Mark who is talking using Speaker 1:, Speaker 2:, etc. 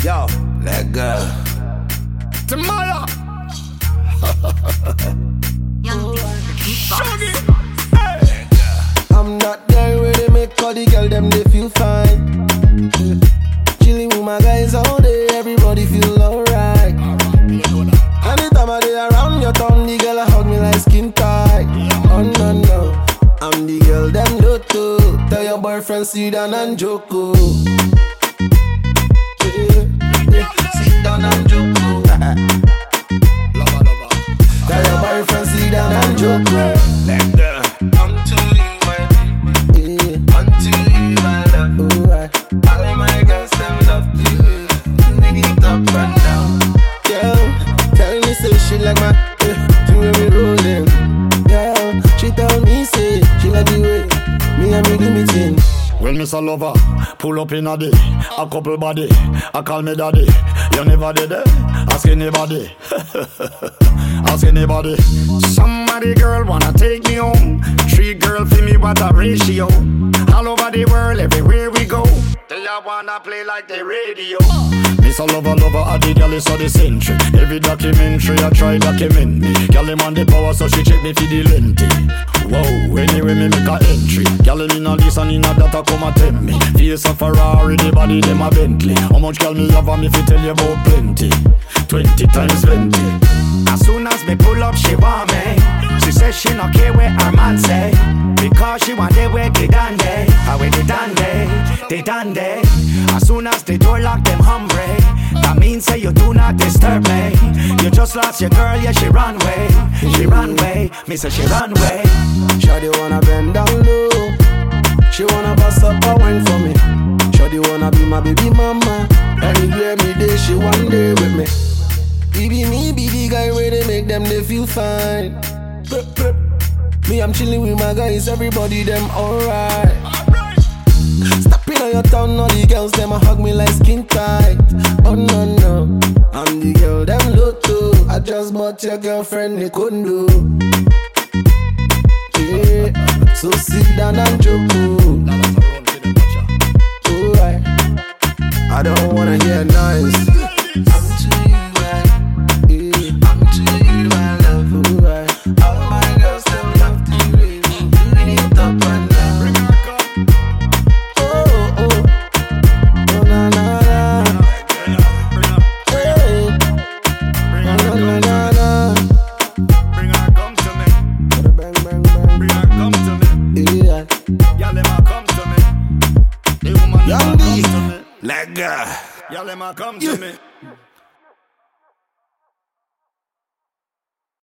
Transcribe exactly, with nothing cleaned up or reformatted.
Speaker 1: Yo, let go. Tomorrow.
Speaker 2: Young
Speaker 1: Shuggy. Hey.
Speaker 3: I'm not there where they make all the girl them they feel fine. Chilling with my guys all day, everybody feel alright. Anytime I day around your town, the girl a hug me like skin tight. Oh no no, I'm the girl them do too. Tell your boyfriend sit down and joke. Yeah, yeah. Sit down and joke. Tell your boyfriend sit down and joke.
Speaker 1: Let go.
Speaker 3: Unto you, my baby. Yeah. Unto you, my love. Alright. All of my girls, them love you. Bring it up and down. Girl, tell me say she like my, eh, the way we rollin'. Girl, she tell me say she like the way me and me do me thing.
Speaker 4: Well, Miss a lover, pull up in a day, a couple body, I call me daddy. You never did it, ask anybody. Ask anybody. Somebody girl wanna take me home. Three girl for me, what a ratio. All over the world, everywhere we go. They all wanna play like the radio. Miss a lover, lover, a the girl is so the century. Every documentary I try document me. Girl him on the power, so she check me for the lengthy. Whoa, anyway me make a entry. Girl him in a this and in a that, come and tempt me. Face a Ferrari, the body them a Bentley. How much girl me have and me fi tell you about plenty. Twenty times twenty.
Speaker 5: As soon as me pull up, she want me. She says she not care what her man say, because she want it where they done day. How where they done day, they done day. As soon as the door lock, them hungry. That means say you do not disturb me. You just lost your girl, yeah, she run way. She run way, me say she run way.
Speaker 3: Shawty wanna bend down low. She wanna bust up a wine for me. Shawty wanna be my baby mama. Anywhere me day, she one day with me. Baby, me be the guy where they make them they feel fine. Me, I'm chilling with my guys, everybody them alright. Stepping on your town, all the girls them a hug me like skin tight. Oh no no, I'm the girl them look too. I just bought your girlfriend, they couldn't do. Yeah, so sit down and joke. Alright, I don't wanna hear noise.
Speaker 1: Let go.
Speaker 4: Y'all let me come to me.